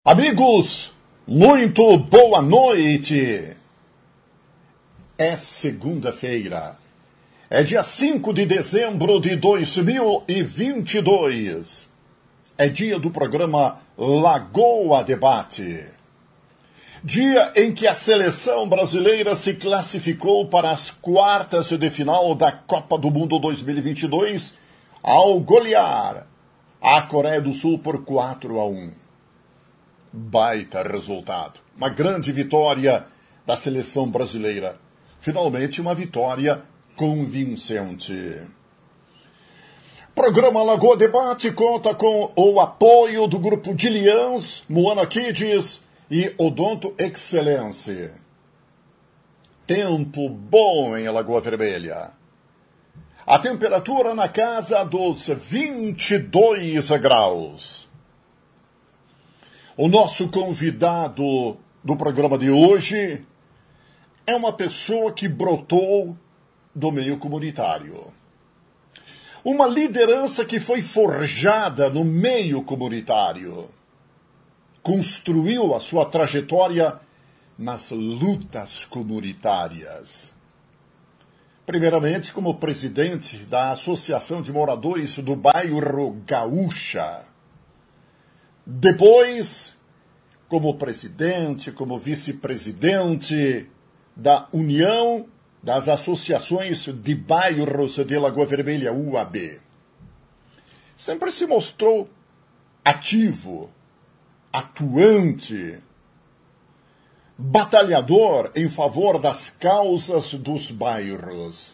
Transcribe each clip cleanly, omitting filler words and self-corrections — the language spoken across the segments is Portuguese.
Amigos, muito boa noite. É segunda-feira. É dia 5 de dezembro de 2022. É dia do programa Lagoa Debate. Dia em que a seleção brasileira se classificou para as quartas de final da Copa do Mundo 2022 ao golear a Coreia do Sul por 4-1. Baita resultado. Uma grande vitória da seleção brasileira. Finalmente uma vitória convincente. Programa Lagoa Debate conta com o apoio do grupo Dilians, Moana Kids e Odonto Excelência. Tempo bom em Lagoa Vermelha. A temperatura na casa dos 22 graus. O nosso convidado do programa de hoje é uma pessoa que brotou do meio comunitário. Uma liderança que foi forjada no meio comunitário. Construiu a sua trajetória nas lutas comunitárias. Primeiramente, como presidente da Associação de Moradores do Bairro Gaúcha. Depois, como presidente, como vice-presidente da União das Associações de Bairros de Lagoa Vermelha, UAB. Sempre se mostrou ativo, atuante, batalhador em favor das causas dos bairros.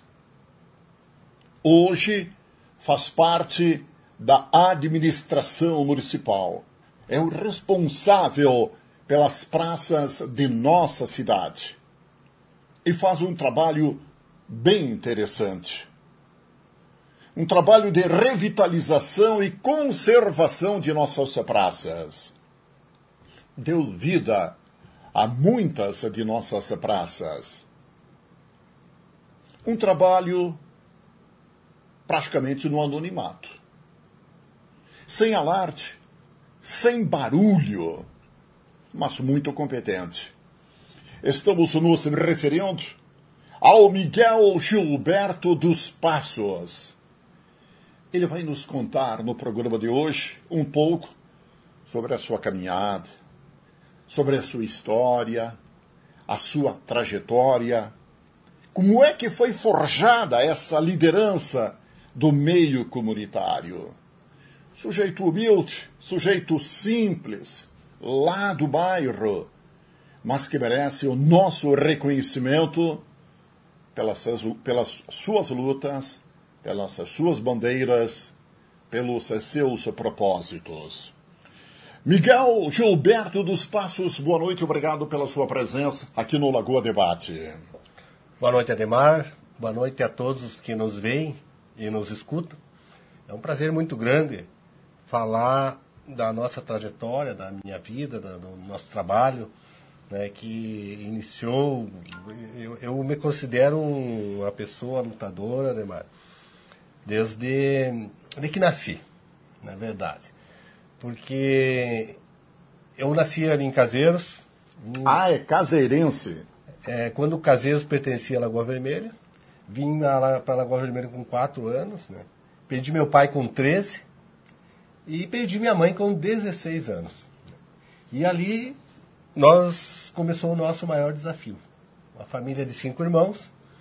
Hoje faz parte da administração municipal. É o responsável pelas praças de nossa cidade. E faz um trabalho bem interessante. Um trabalho de revitalização e conservação de nossas praças. Deu vida a muitas de nossas praças. Um trabalho praticamente no anonimato. Sem alarde, sem barulho, mas muito competente. Estamos nos referindo ao Miguel Gilberto dos Passos. Ele vai nos contar no programa de hoje um pouco sobre a sua caminhada, sobre a sua história, a sua trajetória, como é que foi forjada essa liderança do meio comunitário. Sujeito humilde, sujeito simples, lá do bairro, mas que merece o nosso reconhecimento pelas suas lutas, pelas suas bandeiras, pelos seus propósitos. Miguel Gilberto dos Passos, boa noite, obrigado pela sua presença aqui no Lagoa Debate. Boa noite, Ademar. Boa noite a todos os que nos veem e nos escutam. É um prazer muito grande falar da nossa trajetória, da minha vida, do nosso trabalho, né, que iniciou. Eu me considero uma pessoa lutadora, Ademar, desde que nasci, na verdade. Porque eu nasci ali em Caseiros. É caseirense. Quando Caseiros pertencia à Lagoa Vermelha, vim para a Lagoa Vermelha com 4 anos, né? Perdi meu pai com 13 e perdi minha mãe com 16 anos. E ali começou o nosso maior desafio. Uma família de 5 irmãos,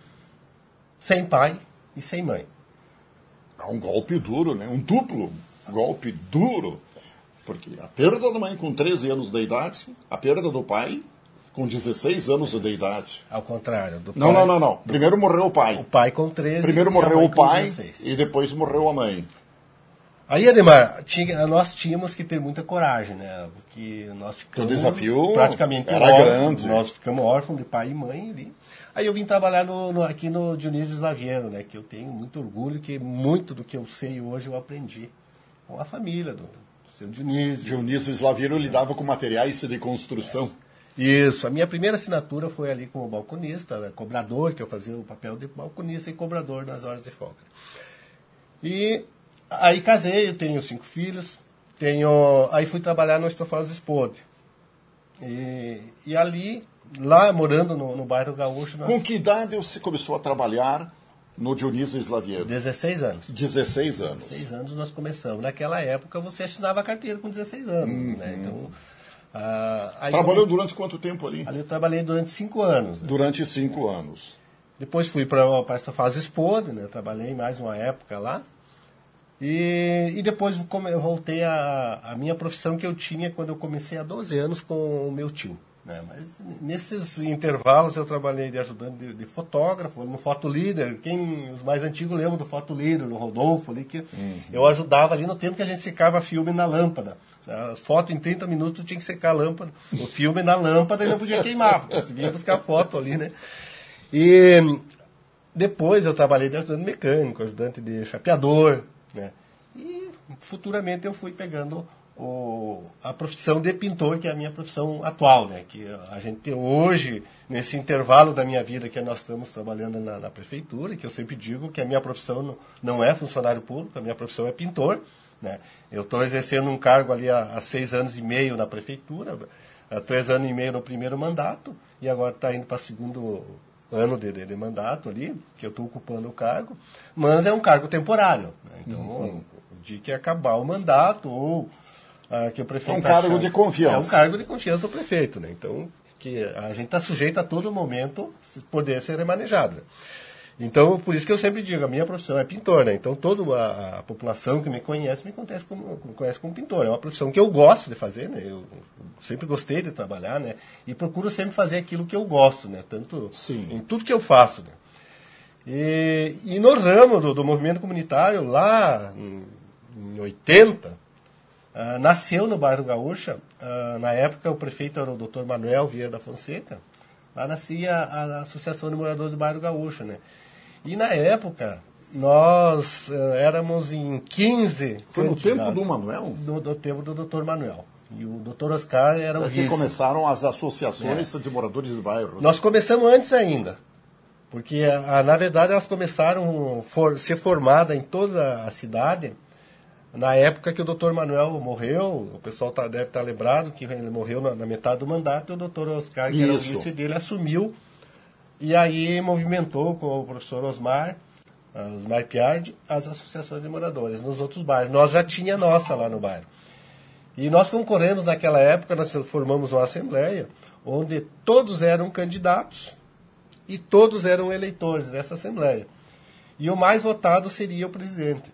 sem pai e sem mãe. É um golpe duro, né? Um duplo golpe duro. Porque a perda da mãe com 13 anos de idade, a perda do pai com 16 anos de idade. Ao contrário. Não. Primeiro morreu o pai. O pai com 13. Primeiro morreu o pai 16. E depois morreu a mãe. Aí, Ademar, nós tínhamos que ter muita coragem, né? Porque nós ficamos... O desafio praticamente era grande. Nós ficamos órfãos de pai e mãe ali. Aí eu vim trabalhar aqui no Dionísio Slaviero, né? Que eu tenho muito orgulho, que muito do que eu sei hoje eu aprendi com a família do seu Dionísio. Dionísio Slaviero lidava com materiais de construção. Isso, a minha primeira assinatura foi ali como balconista, né? Cobrador, que eu fazia o papel de balconista e cobrador nas horas de folga. E aí casei, eu tenho 5 filhos, aí fui trabalhar no Estofados Spode, E ali, lá morando no bairro Gaúcho... Com que idade você começou a trabalhar no Dionísio Slaviero? 16 anos. 16 anos. 16 anos nós começamos. Naquela época você assinava a carteira com 16 anos. Né? Então, trabalhou durante quanto tempo ali? Ali eu trabalhei durante 5 anos. Né? Durante 5 anos. Depois fui para esta fase Spode, né? Trabalhei mais uma época lá. E depois eu voltei à minha profissão que eu tinha quando eu comecei há 12 anos com o meu tio. Né? Mas nesses intervalos eu trabalhei de ajudante de fotógrafo, no Fotolíder. Os mais antigos lembram do Fotolíder, do Rodolfo, ali, que eu ajudava ali no tempo que a gente secava filme na lâmpada. A foto em 30 minutos tinha que secar a lâmpada, o filme na lâmpada e não podia queimar, porque você vinha buscar foto ali, né? E depois eu trabalhei de ajudante mecânico, ajudante de chapeador, né? E futuramente eu fui pegando a profissão de pintor, que é a minha profissão atual, né? Que a gente hoje, nesse intervalo da minha vida que nós estamos trabalhando na prefeitura, que eu sempre digo que a minha profissão não é funcionário público, a minha profissão é pintor, né? Eu estou exercendo um cargo ali há 6 anos e meio na prefeitura, há 3 anos e meio no primeiro mandato, e agora está indo para o segundo ano de mandato ali, que eu estou ocupando o cargo, mas é um cargo temporário, né? Então, o dia que acabar o mandato, ou que o prefeito... É um cargo de confiança. É um cargo de confiança do prefeito, né? Então, que a gente está sujeito a todo momento poder ser remanejado, né? Então, por isso que eu sempre digo, a minha profissão é pintor, né? Então, toda a população que me conhece conhece como pintor. É uma profissão que eu gosto de fazer, né? Eu sempre gostei de trabalhar, né? E procuro sempre fazer aquilo que eu gosto, né? Tanto em tudo que eu faço, né? E no ramo do movimento comunitário, lá em 80, nasceu no bairro Gaúcha, na época o prefeito era o Dr. Manuel Vieira da Fonseca, lá nascia a Associação de Moradores do Bairro Gaúcha, né? E na época, nós éramos em 15... Foi no tempo do Manuel? No tempo do Dr. Manuel. E o Dr. Oscar era o vice. Que começaram as associações de moradores do bairro. Nós começamos antes ainda. Porque, na verdade, elas começaram a ser formadas em toda a cidade na época que o Dr. Manuel morreu. O pessoal deve estar lembrado que ele morreu na metade do mandato, e o Dr. Oscar, que era o vice dele, assumiu. E aí movimentou com o professor Osmar Piardi, as associações de moradores nos outros bairros. Nós já tinha nossa lá no bairro. E nós concorremos naquela época, nós formamos uma assembleia, onde todos eram candidatos e todos eram eleitores dessa assembleia. E o mais votado seria o presidente.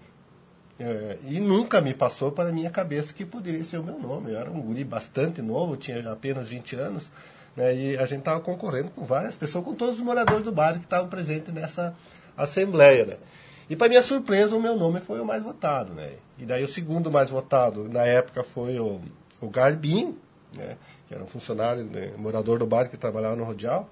E nunca me passou para a minha cabeça que poderia ser o meu nome. Eu era um guri bastante novo, tinha apenas 20 anos, né, e a gente estava concorrendo com várias pessoas, com todos os moradores do bairro que estavam presentes nessa assembleia, né? E para minha surpresa, o meu nome foi o mais votado, né? E daí o segundo mais votado, na época, foi o Garbim, né, que era um funcionário, né, morador do bairro que trabalhava no Rodial.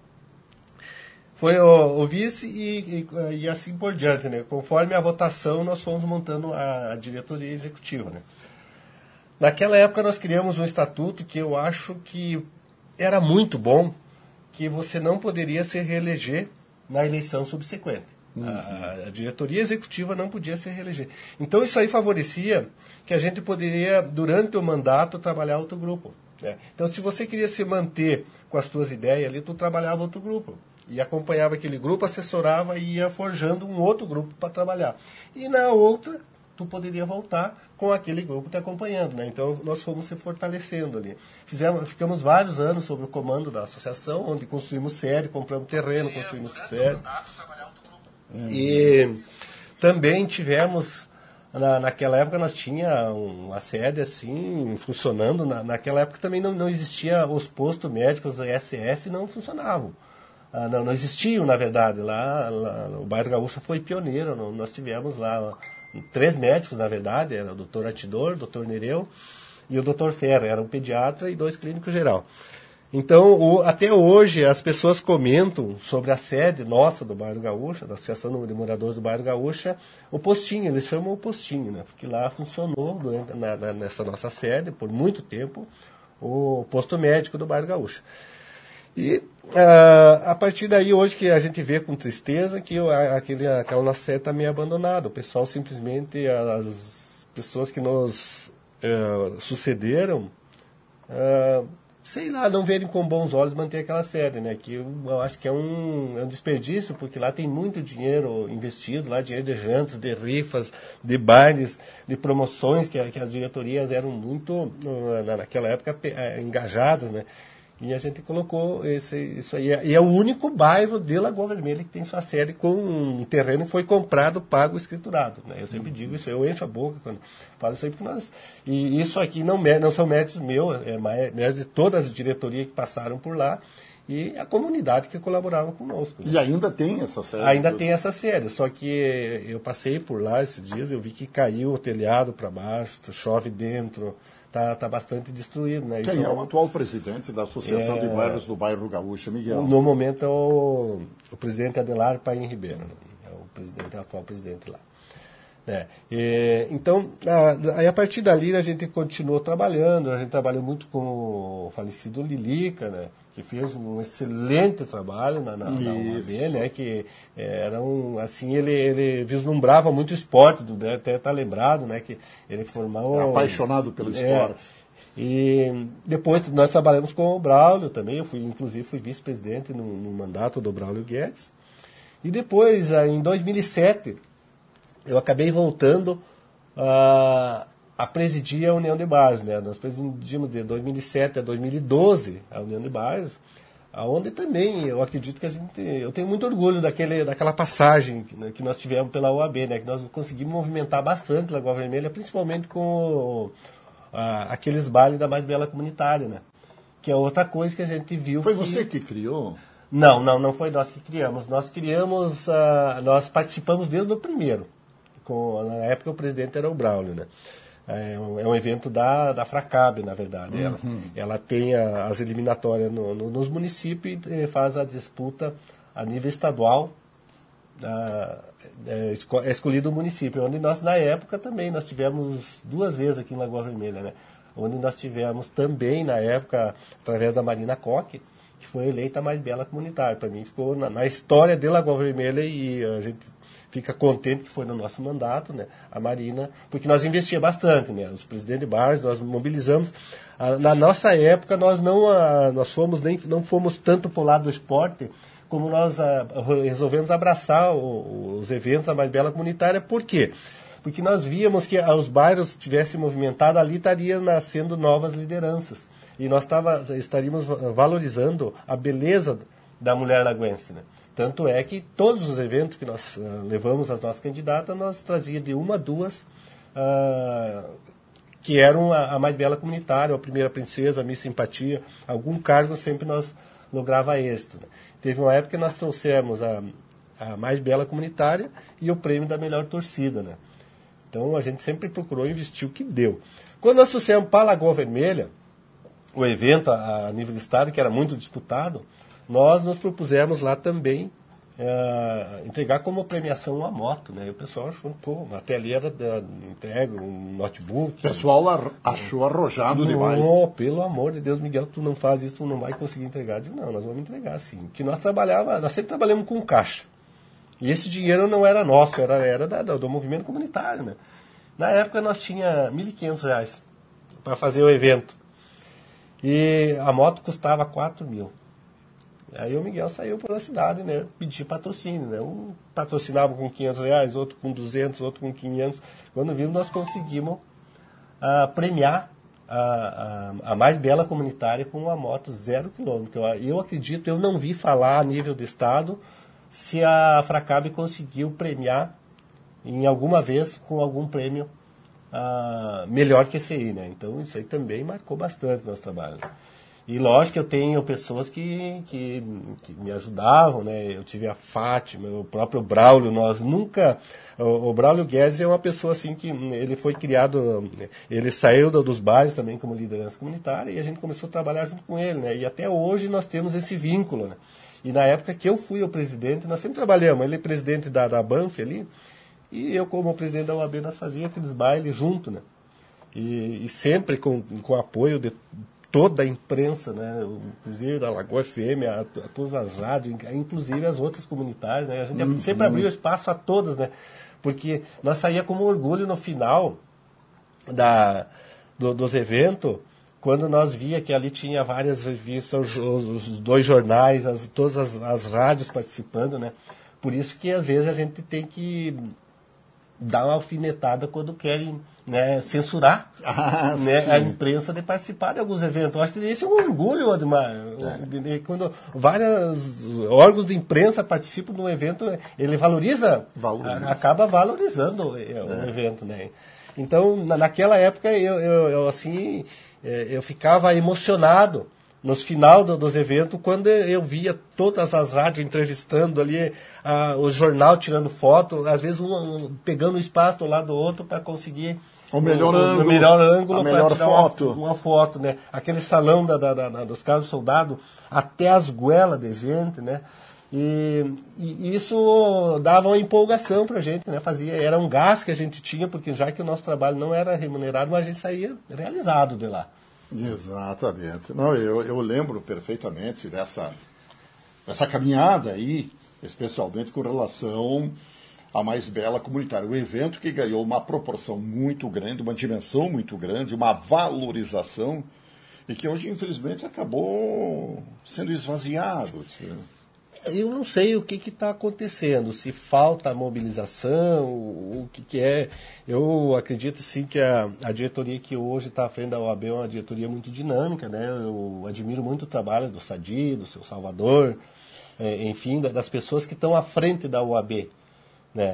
Foi o vice e assim por diante, né? Conforme a votação, nós fomos montando a diretoria executiva, né? Naquela época, nós criamos um estatuto que eu acho que era muito bom, que você não poderia se reeleger na eleição subsequente. A diretoria executiva não podia se reeleger. Então, isso aí favorecia que a gente poderia, durante o mandato, trabalhar outro grupo, né? Então, se você queria se manter com as suas ideias ali, tu trabalhava outro grupo. E acompanhava aquele grupo, assessorava e ia forjando um outro grupo para trabalhar. E na outra, tu poderia voltar com aquele grupo te acompanhando, né? Então, nós fomos se fortalecendo ali. Ficamos vários anos sob o comando da associação, onde construímos sede, compramos terreno, construímos sede. E também tivemos, naquela época nós tínhamos uma sede assim, funcionando. Naquela época também não existia os postos médicos, a SF não funcionavam. Não existiam, na verdade. Lá o bairro Gaúcho foi pioneiro. Nós tivemos lá 3 médicos, na verdade. Era o doutor Atidor, o doutor Nereu e o doutor Ferra. Era um pediatra e 2 clínicos geral. Então, até hoje, as pessoas comentam sobre a sede nossa do bairro Gaúcho, da Associação de Moradores do Bairro Gaúcho, o postinho. Eles chamam o postinho, né? Porque lá funcionou, nessa nossa sede, por muito tempo, o posto médico do bairro Gaúcho. E a partir daí, hoje que a gente vê com tristeza que aquela nossa sede está meio abandonada. O pessoal simplesmente, as pessoas que nos sucederam, sei lá, não verem com bons olhos manter aquela sede, né? Que eu acho que é um desperdício, porque lá tem muito dinheiro investido, lá dinheiro de jantas, de rifas, de bailes, de promoções, que as diretorias eram muito, naquela época, engajadas, né? E a gente colocou isso aí. E é o único bairro de Lagoa Vermelha que tem sua sede com um terreno que foi comprado, pago, escriturado. Né? Eu sempre digo isso, eu encho a boca quando falo isso aí, porque nós... E isso aqui não são méritos meus, é méritos de todas as diretorias que passaram por lá e a comunidade que colaborava conosco. Né? E ainda tem essa sede? Ainda tem essa sede, só que eu passei por lá esses dias, eu vi que caiu o telhado para baixo, chove dentro... Tá bastante destruído, né? Quem é o atual presidente da Associação de Bairros do Bairro Gaúcho, Miguel? No momento é o presidente Adelar Paim Ribeiro, né? É o atual presidente lá. Então, aí a partir dali a gente continuou trabalhando, a gente trabalhou muito com o falecido Lilica, né? Que fez um excelente trabalho na UAB, né? Que era assim, ele vislumbrava muito o esporte, até tá lembrado, né? Que ele formou... apaixonado pelo esporte. E depois nós trabalhamos com o Braulio também, inclusive fui vice-presidente no mandato do Braulio Guedes. E depois, em 2007, eu acabei voltando a presidir a União de Bairros, né? Nós presidimos de 2007 a 2012 a União de Bairros, onde também eu acredito que eu tenho muito orgulho daquela passagem que nós tivemos pela UAB, né? Que nós conseguimos movimentar bastante Lagoa Vermelha, principalmente com aqueles bailes da Mais Bela Comunitária, né? Que é outra coisa que a gente viu. Foi você que criou? Não foi nós que criamos. Nós participamos desde o primeiro. Na época o presidente era o Braulio, né? É um evento da Fracab, na verdade. Ela tem as eliminatórias nos municípios e faz a disputa a nível estadual. É escolhido o município, onde nós, na época, também nós tivemos 2 vezes aqui em Lagoa Vermelha, né? Onde nós tivemos também, na época, através da Marina Koch, que foi eleita a mais bela comunitária. Para mim, ficou na história de Lagoa Vermelha e a gente fica contente que foi no nosso mandato, né, a Marina, porque nós investíamos bastante, né, os presidentes de bairros, nós mobilizamos. Na nossa época, nós não fomos tanto para o lado do esporte, como nós resolvemos abraçar os eventos da Mais Bela Comunitária. Por quê? Porque nós víamos que os bairros tivessem movimentado, ali estariam nascendo novas lideranças. E nós estaríamos valorizando a beleza da mulher lagoense, né? Tanto é que todos os eventos que nós levamos às nossas candidatas, nós trazíamos de 1 a 2 que eram a mais bela comunitária, a primeira princesa, a Miss Simpatia, algum cargo sempre nós lograva êxito. Né? Teve uma época que nós trouxemos a mais bela comunitária e o prêmio da melhor torcida. Né? Então a gente sempre procurou investir o que deu. Quando nós trouxemos para a Lagoa Vermelha, o evento a nível de estado, que era muito disputado, nós nos propusemos lá também entregar como premiação uma moto, né? E o pessoal achou, até ali era entrega um notebook. O pessoal achou arrojado demais. Pelo amor de Deus, Miguel, tu não faz isso, tu não vai conseguir entregar. Eu digo, não, nós vamos entregar sim. Porque nós sempre trabalhamos com caixa. E esse dinheiro não era nosso, era do movimento comunitário, né? Na época nós tínhamos R$1.500 para fazer o evento. E a moto custava 4 mil. Aí o Miguel saiu pela cidade, né, pedir patrocínio, né, um patrocinava com R$500, outro com 200, outro com 500. Quando vimos, nós conseguimos premiar a mais bela comunitária com uma moto 0 km. Eu acredito, eu não vi falar a nível do estado se a Fracab conseguiu premiar em alguma vez com algum prêmio melhor que esse aí, né? Então isso aí também marcou bastante o nosso trabalho. E lógico que eu tenho pessoas que me ajudavam, né? Eu tive a Fátima, o próprio Braulio, nós nunca... O Braulio Guedes é uma pessoa assim que ele foi criado, ele saiu dos bairros também como liderança comunitária e a gente começou a trabalhar junto com ele, né? E até hoje nós temos esse vínculo, né? E na época que eu fui o presidente, nós sempre trabalhamos, ele é presidente da Banff ali, e eu como presidente da UAB nós fazíamos aqueles bailes junto, né? E sempre com apoio de toda a imprensa, né, inclusive da Lagoa FM, a todas as rádios, inclusive as outras comunitárias, né, a gente sempre abriu espaço a todas, né, porque nós saía como orgulho no final dos eventos, quando nós via que ali tinha várias revistas, os 2 jornais, todas as rádios participando, né? Por isso que às vezes a gente tem que dar uma alfinetada quando querem, né, censurar né, a imprensa de participar de alguns eventos. Eu acho que isso é um orgulho, Ademar. Quando vários órgãos de imprensa participam de um evento, ele valoriza. Acaba valorizando o evento, né? Então, naquela época, eu ficava emocionado nos final dos eventos, quando eu via todas as rádios entrevistando ali, o jornal tirando foto, às vezes pegando o espaço do lado do outro para conseguir o melhor ângulo, a melhor foto. Uma foto, né? Aquele salão dos carros soldados, até as goelas de gente, né? E isso dava uma empolgação para a gente, né? Era um gás que a gente tinha, porque já que o nosso trabalho não era remunerado, mas a gente saía realizado de lá. Exatamente. Não, eu lembro perfeitamente dessa caminhada aí, especialmente com relação à Mais Bela Comunitária. Um evento que ganhou uma proporção muito grande, uma dimensão muito grande, uma valorização, e que hoje, infelizmente, acabou sendo esvaziado. Eu não sei o que está acontecendo, se falta mobilização, o que é. Eu acredito sim que a diretoria que hoje está à frente da OAB é uma diretoria muito dinâmica, né? Eu admiro muito o trabalho do Sadi, do seu Salvador, enfim, das pessoas que estão à frente da OAB, né?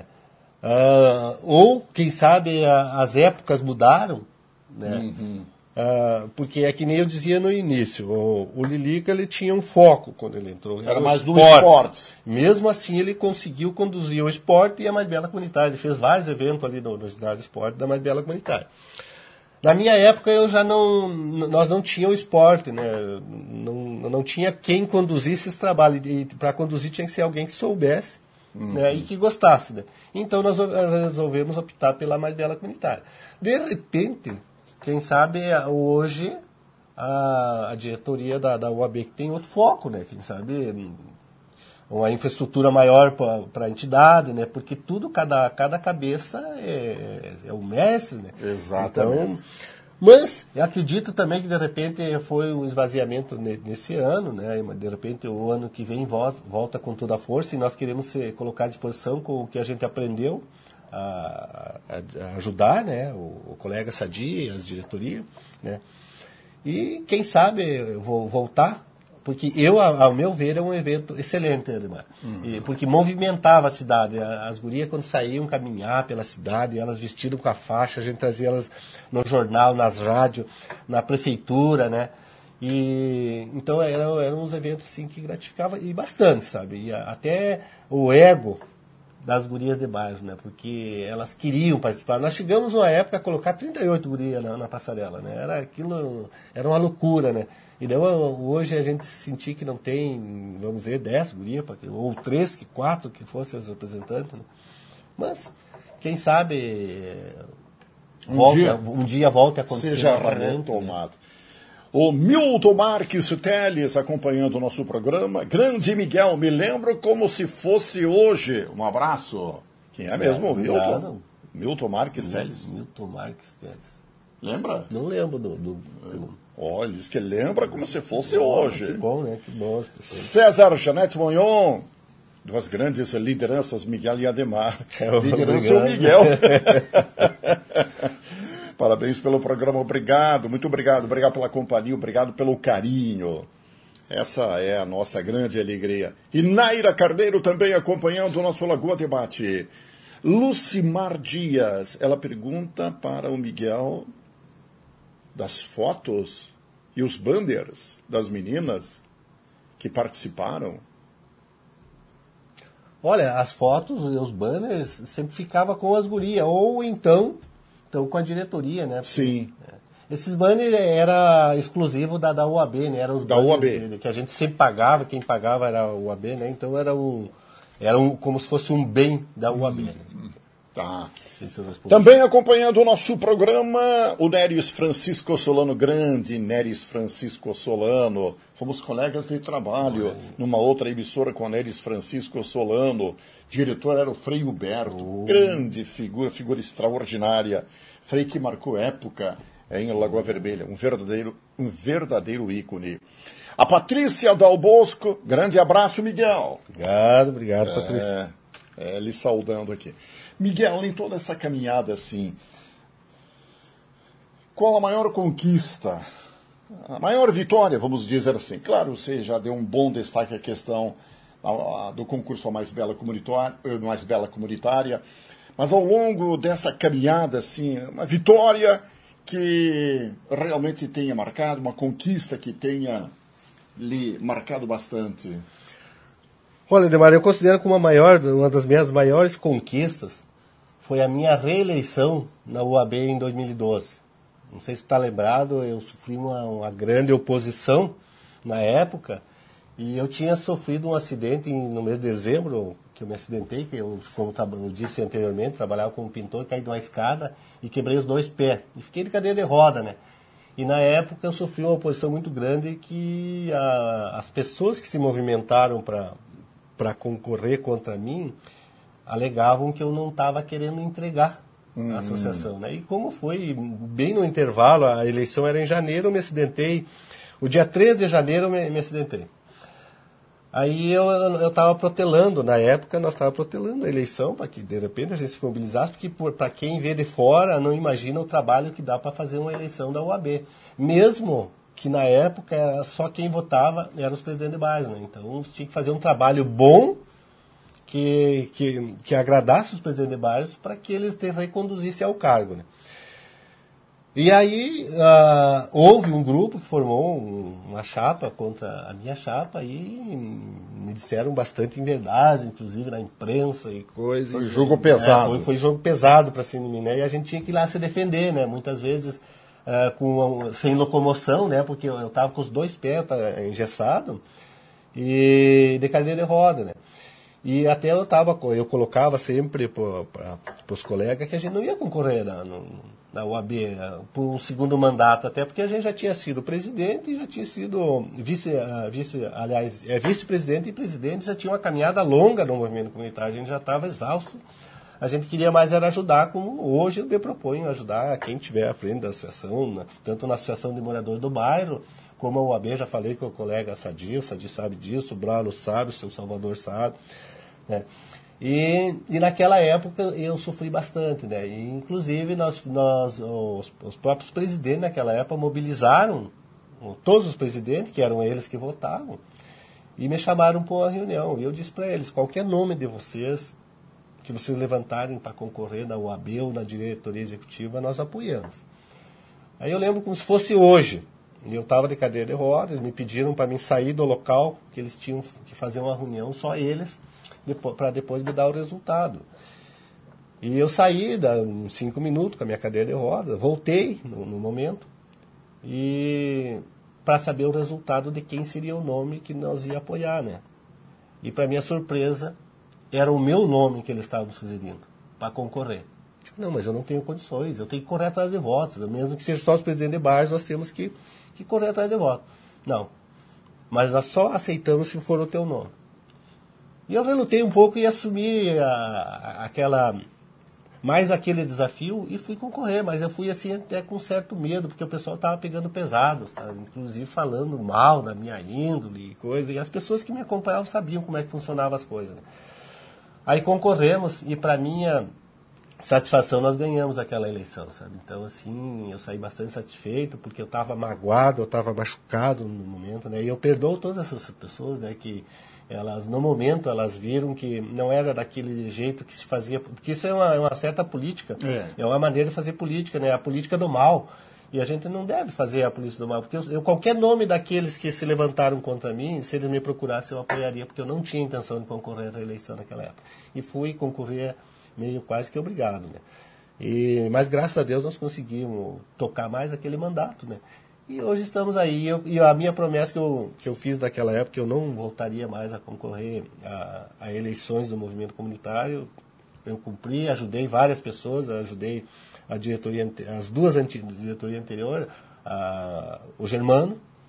Ou, quem sabe, as épocas mudaram, né? Uhum. Porque é que nem eu dizia no início, o Lilica ele tinha um foco quando ele entrou. Era mais no esporte. Mesmo assim, ele conseguiu conduzir o esporte e a Mais Bela Comunitária. Ele fez vários eventos ali no ginásio de esporte da Mais Bela Comunitária. Na minha época, nós não tínhamos esporte, né? Não tinha quem conduzisse esse trabalho. E para conduzir tinha que ser alguém que soubesse, né? E que gostasse. Né? Então, nós resolvemos optar pela Mais Bela Comunitária. De repente, quem sabe hoje a diretoria da UAB que tem outro foco, né? Quem sabe uma infraestrutura maior para a entidade, né? Porque tudo, cada cabeça é o mestre, né? Exatamente. Então, mas eu acredito também que de repente foi um esvaziamento nesse ano, né? De repente o ano que vem volta com toda a força e nós queremos colocar à disposição com o que a gente aprendeu, a ajudar, né, o colega Sadi, as diretorias, né, e quem sabe eu vou voltar, porque ao meu ver, é um evento excelente, Ademar, porque movimentava a cidade, as gurias quando saíam caminhar pela cidade, elas vestidas com a faixa, a gente trazia elas no jornal, nas rádios, na prefeitura, né, e então eram uns eventos assim, que gratificavam e bastante, sabe, e até o ego das gurias de bairro, né? Porque elas queriam participar. Nós chegamos uma época a colocar 38 gurias na passarela, né? Era uma loucura, né? E daí, hoje a gente sentir que não tem, vamos dizer, 10 gurias, ou 3, 4 que fossem as representantes, né? Mas, quem sabe, um dia volta a acontecer. Seja retomado. Né? O Milton Marques Teles acompanhando o nosso programa. Grande Miguel, me lembro como se fosse hoje. Um abraço. Quem é mesmo? Milton? Milton Marques Teles. Milton Marques Teles. Lembra? Não lembro Olha, diz que lembra como se fosse hoje. Que bom, né? Que bom. César Janete Monhon. Duas grandes lideranças, Miguel e Ademar. Liderança o Miguel. Parabéns pelo programa, obrigado, muito obrigado. Obrigado pela companhia, obrigado pelo carinho. Essa é a nossa grande alegria. E Naira Carneiro também acompanhando o nosso Lagoa Debate. Lucimar Dias, ela pergunta para o Miguel das fotos e os banners das meninas que participaram. Olha, as fotos e os banners sempre ficava com as gurias, ou então com a diretoria, né? Porque, sim. Esses banners era exclusivo da UAB, né? Eram os da UAB que a gente sempre pagava, quem pagava era a UAB, né? Então era como se fosse um bem da UAB. Né? Tá. Também acompanhando o nosso programa, o Néris Francisco Solano, grande Néris Francisco Solano. Fomos colegas de trabalho numa outra emissora com o Néris Francisco Solano. Diretor era o Frei Huberto, grande figura extraordinária. Frei que marcou época em Lagoa Vermelha, um verdadeiro ícone. A Patrícia Dal Bosco, grande abraço, Miguel. Obrigado, Patrícia. Lhe saudando aqui. Miguel, em toda essa caminhada assim, qual a maior conquista, a maior vitória, vamos dizer assim? Claro, você já deu um bom destaque à questão do concurso mais bela comunitária, mas ao longo dessa caminhada, assim, uma vitória que realmente tenha marcado, uma conquista que tenha lhe marcado bastante? Olha, Demar, eu considero que uma das minhas maiores conquistas foi a minha reeleição na UAB em 2012. Não sei se está lembrado, eu sofri uma grande oposição na época e eu tinha sofrido um acidente no mês de dezembro, que eu me acidentei, que eu, como eu disse anteriormente, trabalhava como pintor, caí de uma escada e quebrei os 2 pés. E fiquei de cadeira de roda, né? E na época eu sofri uma oposição muito grande que as pessoas que se movimentaram para concorrer contra mim alegavam que eu não estava querendo entregar a associação, né? E como foi bem no intervalo, a eleição era em janeiro, eu me acidentei. O dia 13 de janeiro eu me acidentei. Aí eu estava protelando, na época nós estávamos protelando a eleição, para que de repente a gente se mobilizasse, porque para quem vê de fora não imagina o trabalho que dá para fazer uma eleição da UAB. Mesmo que na época só quem votava eram os presidentes de bairro, né? Então tinha que fazer um trabalho bom que agradasse os presidentes de bairros para que eles te reconduzissem ao cargo, né? E aí houve um grupo que formou uma chapa contra a minha chapa e me disseram bastante inverdade, inclusive na imprensa e coisa. Foi jogo pesado. Foi jogo pesado para cima de mim, né? E a gente tinha que ir lá se defender, né? Muitas vezes sem locomoção, né? Porque eu estava com os 2 pés engessados e de cadeira de roda, né? E até eu colocava sempre para os colegas que a gente não ia concorrer na UAB por um segundo mandato, até porque a gente já tinha sido presidente e já tinha sido vice-presidente e presidente, já tinha uma caminhada longa no movimento comunitário, a gente já estava exausto, a gente queria mais era ajudar, como hoje eu me proponho ajudar quem estiver à frente da associação, tanto na Associação de Moradores do Bairro, como a UAB, já falei com o colega Sadi, o Sadi sabe disso, o Bralo sabe, o seu Salvador sabe, né? E naquela época eu sofri bastante, né? E, inclusive os próprios presidentes naquela época mobilizaram todos os presidentes, que eram eles que votavam, e me chamaram para uma reunião. E eu disse para eles, qualquer nome de vocês que vocês levantarem para concorrer na UAB ou na diretoria executiva, nós apoiamos. Aí eu lembro como se fosse hoje. E eu estava de cadeira de rodas, eles me pediram para mim sair do local, que eles tinham que fazer uma reunião, só eles, para depois me dar o resultado. E eu saí em 5 minutos com a minha cadeira de rodas, voltei no momento, e para saber o resultado de quem seria o nome que nós ia apoiar, né? E para minha surpresa, era o meu nome que eles estavam sugerindo para concorrer. Tipo, não, mas eu não tenho condições, eu tenho que correr atrás de votos, mesmo que seja só os presidentes de bairros, nós temos que correr atrás de votos. Não, mas nós só aceitamos se for o teu nome. E eu relutei um pouco e assumi mais aquele desafio e fui concorrer, mas eu fui assim até com certo medo, porque o pessoal estava pegando pesado, sabe? Inclusive falando mal da minha índole e coisa, e as pessoas que me acompanhavam sabiam como é que funcionavam as coisas. Aí concorremos e para minha satisfação nós ganhamos aquela eleição, sabe? Então assim, eu saí bastante satisfeito, porque eu estava magoado, eu estava machucado no momento, né? E eu perdoo todas essas pessoas, né, que elas, no momento, elas viram que não era daquele jeito que se fazia, porque isso é uma certa política, é uma maneira de fazer política, né? A política do mal, e a gente não deve fazer a política do mal, porque qualquer nome daqueles que se levantaram contra mim, se eles me procurassem, eu apoiaria, porque eu não tinha intenção de concorrer à eleição naquela época. E fui concorrer meio quase que obrigado, né? Mas graças a Deus nós conseguimos tocar mais aquele mandato, né? E hoje estamos aí. E a minha promessa que eu fiz naquela época, que eu não voltaria mais a concorrer a eleições do movimento comunitário, eu cumpri, ajudei várias pessoas, ajudei a diretoria, as duas diretorias anteriores, o Germano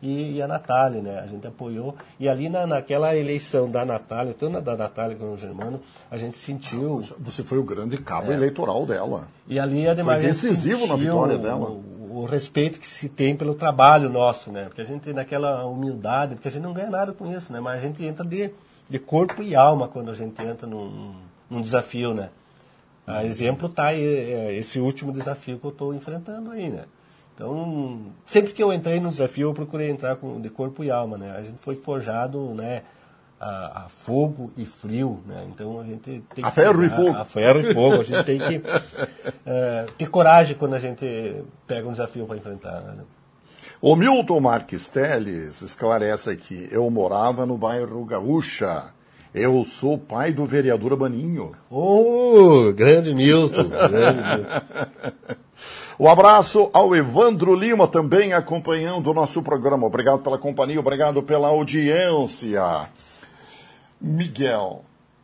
e a Natália, né? A gente apoiou. E ali naquela eleição da Natália, tanto da Natália como do Germano, a gente sentiu... Você foi o grande cabo eleitoral dela. E ali, Ademar, foi decisivo na vitória dela. O respeito que se tem pelo trabalho nosso, né? Porque a gente, naquela humildade, porque a gente não ganha nada com isso, né? Mas a gente entra de corpo e alma quando a gente entra num desafio, né? A exemplo tá esse último desafio que eu estou enfrentando aí, né? Então, sempre que eu entrei no desafio, eu procurei entrar de corpo e alma, né? A gente foi forjado, né, a fogo e frio, né? Então a gente tem que... A ferro e fogo. A ferro e fogo. A gente tem que ter coragem quando a gente pega um desafio para enfrentar, né? O Milton Marques Teles esclarece aqui: eu morava no bairro Gaúcha. Eu sou pai do vereador Abaninho. Grande Milton, grande Milton. Um abraço ao Evandro Lima, também acompanhando o nosso programa. Obrigado pela companhia, obrigado pela audiência. Miguel,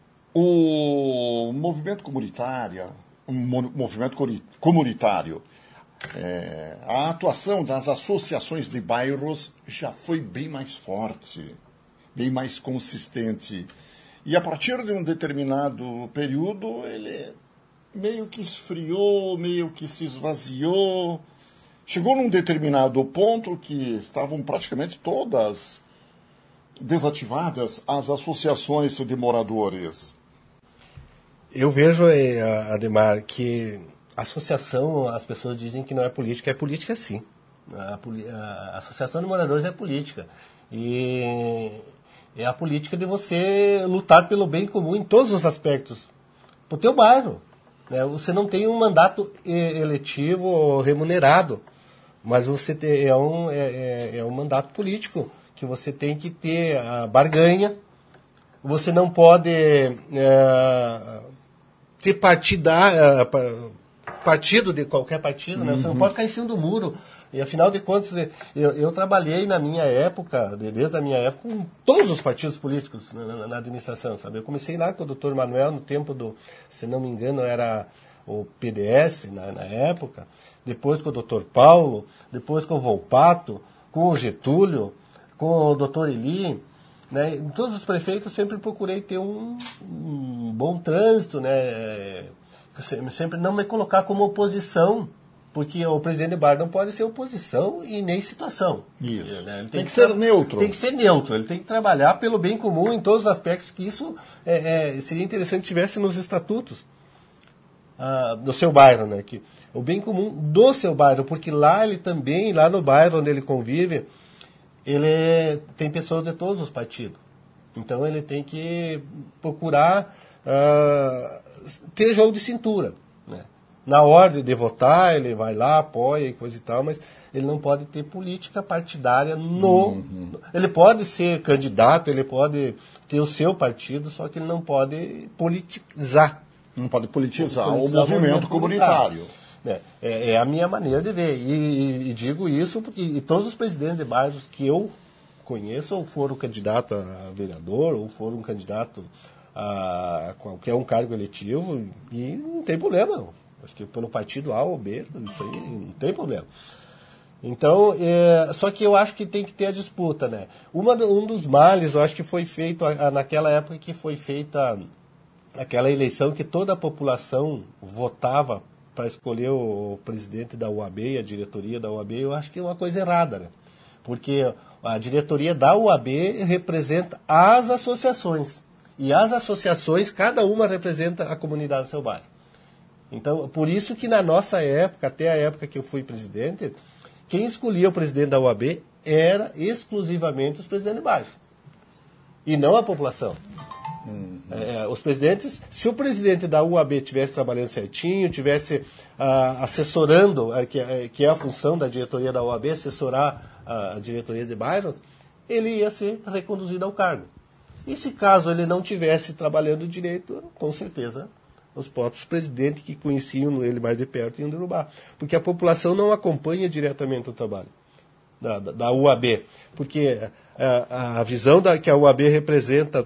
o movimento comunitário, a atuação das associações de bairros já foi bem mais forte, bem mais consistente. E a partir de um determinado período, ele meio que esfriou, meio que se esvaziou. Chegou num determinado ponto que estavam praticamente todas desativadas as associações de moradores. Eu vejo, Ademar, que a associação, as pessoas dizem que não é política sim. A associação de moradores é política. E é a política de você lutar pelo bem comum em todos os aspectos. Para o teu bairro. Você não tem um mandato eletivo remunerado, mas você é um mandato político, que você tem que ter a barganha. Você não pode ter partido de qualquer partido, né? Você não pode ficar em cima do muro. E, afinal de contas, eu trabalhei na minha época, desde a minha época, com todos os partidos políticos na administração, sabe? Eu comecei lá com o Dr. Manuel, no tempo se não me engano, era o PDS na época, depois com o Dr. Paulo, depois com o Volpato, com o Getúlio, com o Dr. Eli, né? Em todos os prefeitos eu sempre procurei ter um bom trânsito, né? Sempre não me colocar como oposição, porque o presidente de bairro não pode ser oposição e nem situação. Isso. Né? Ele tem que ser neutro. Tem que ser neutro. Ele tem que trabalhar pelo bem comum em todos os aspectos, que isso seria interessante que tivesse nos estatutos do seu bairro, né? Que o bem comum do seu bairro, porque lá no bairro onde ele convive, ele tem pessoas de todos os partidos. Então ele tem que procurar ter jogo de cintura, né? Na hora de votar, ele vai lá, apoia e coisa e tal, mas ele não pode ter política partidária Ele pode ser candidato, ele pode ter o seu partido, só que ele não pode politizar. Não pode politizar o movimento comunitário. É a minha maneira de ver. E digo isso porque todos os presidentes de bairros que eu conheço, ou foram candidato a vereador, ou foram candidato a qualquer um cargo eletivo, e não tem problema. Acho que pelo partido A ou B, isso aí não tem problema. Então, só que eu acho que tem que ter a disputa, né? Um dos males, eu acho que foi feito naquela época que foi feita aquela eleição que toda a população votava para escolher o presidente da UAB e a diretoria da UAB, eu acho que é uma coisa errada, né? Porque a diretoria da UAB representa as associações. E as associações, cada uma representa a comunidade do seu bairro. Então, por isso que na nossa época, até a época que eu fui presidente, quem escolhia o presidente da UAB era exclusivamente os presidentes de bairro. E não a população. Os presidentes, se o presidente da UAB estivesse trabalhando certinho, estivesse assessorando, que é a função da diretoria da UAB, assessorar a diretoria de bairros, ele ia ser reconduzido ao cargo. E se caso ele não estivesse trabalhando direito, com certeza os próprios presidentes que conheciam ele mais de perto iam derrubar. Porque a população não acompanha diretamente o trabalho da UAB. Porque a visão que a UAB representa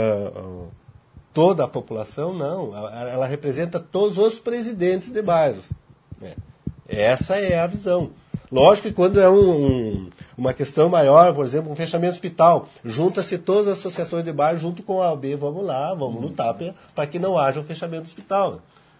toda a população, não. Ela representa todos os presidentes de bairros. Essa é a visão. Lógico que quando é Uma questão maior, por exemplo, um fechamento do hospital. Junta-se todas as associações de bairro junto com a OAB, vamos lá, vamos lutar para que não haja um fechamento do hospital.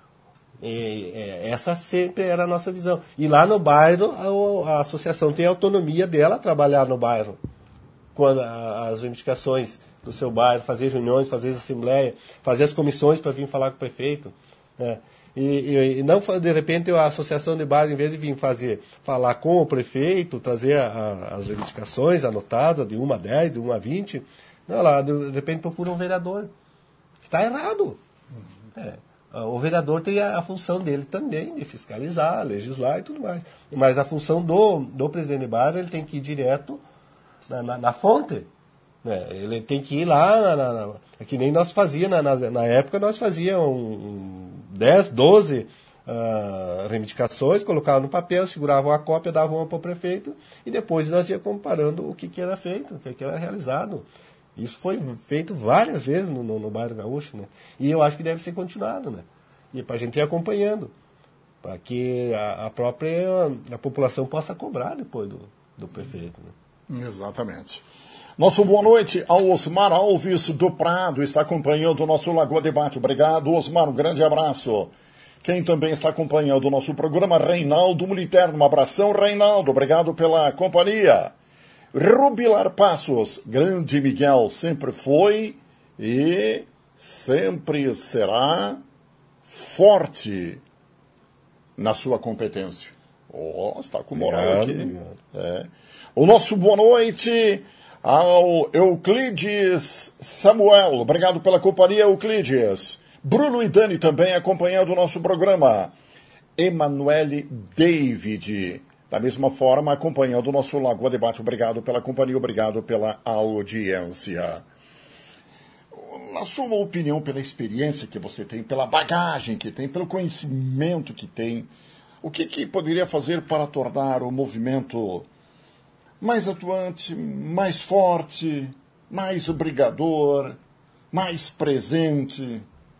Essa sempre era a nossa visão. E lá no bairro, a associação tem a autonomia dela trabalhar no bairro. Quando as reivindicações do seu bairro, fazer reuniões, fazer assembleia, fazer as comissões para vir falar com o prefeito. Né? E não, de repente, a associação de bairro, em vez de vir falar com o prefeito, trazer as reivindicações anotadas de 1 a 10, de 1 a 20, não, lá, de repente procura um vereador. Está errado. O vereador tem a função dele também, de fiscalizar, legislar e tudo mais. Mas a função do presidente de bairro, ele tem que ir direto na fonte. Né? Ele tem que ir lá, que nem nós fazíamos, na época nós fazíamos 10, 12 reivindicações, colocavam no papel, seguravam a cópia, davam uma para o prefeito, e depois nós ia comparando o que era feito, o que era realizado. Isso foi feito várias vezes no bairro Gaúcho, né? E eu acho que deve ser continuado, né? E para a gente ir acompanhando, para que a população possa cobrar depois do prefeito. Né? Exatamente. Nosso boa noite ao Osmar Alves do Prado, está acompanhando o nosso Lagoa Debate. Obrigado, Osmar, um grande abraço. Quem também está acompanhando o nosso programa, Reinaldo Muliterno. Um abração, Reinaldo, obrigado pela companhia. Rubilar Passos, grande Miguel, sempre foi e sempre será forte na sua competência. Está com moral aqui. O nosso boa noite ao Euclides Samuel. Obrigado pela companhia, Euclides. Bruno e Dani também acompanhando o nosso programa. Emanuele David. Da mesma forma, acompanhando o nosso Lagoa Debate. Obrigado pela companhia, obrigado pela audiência. Na sua opinião, pela experiência que você tem, pela bagagem que tem, pelo conhecimento que tem, o que poderia fazer para tornar o movimento mais atuante, mais forte, mais brigador, mais presente?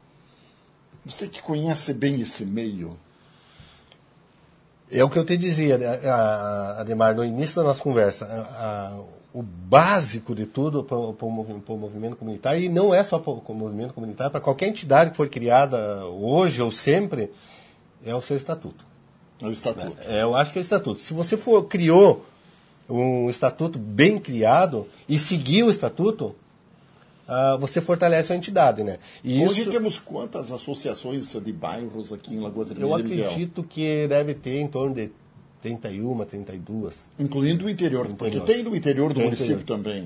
Você que conhece bem esse meio. É o que eu te dizia, Ademar, no início da nossa conversa. O básico de tudo para o movimento comunitário, e não é só para o movimento comunitário, para qualquer entidade que for criada hoje ou sempre, é o seu estatuto. É o estatuto. Eu acho que é o estatuto. Se você criou um estatuto bem criado e seguir o estatuto, você fortalece a entidade, né? E hoje temos quantas associações de bairros aqui em Lagoa Vermelha? Eu acredito que deve ter em torno de 31, 32. Incluindo o interior, porque tem no interior do município também.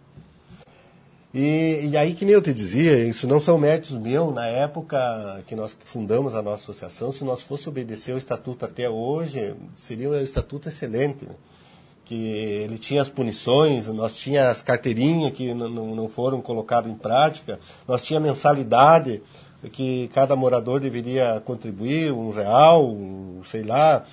E aí, que nem eu te dizia, isso não são méritos meus. Na época que nós fundamos a nossa associação, se nós fosse obedecer o estatuto até hoje, seria um estatuto excelente, né? Que ele tinha as punições, nós tinha as carteirinhas que não foram colocadas em prática, nós tinha mensalidade que cada morador deveria contribuir, R$1, sei lá,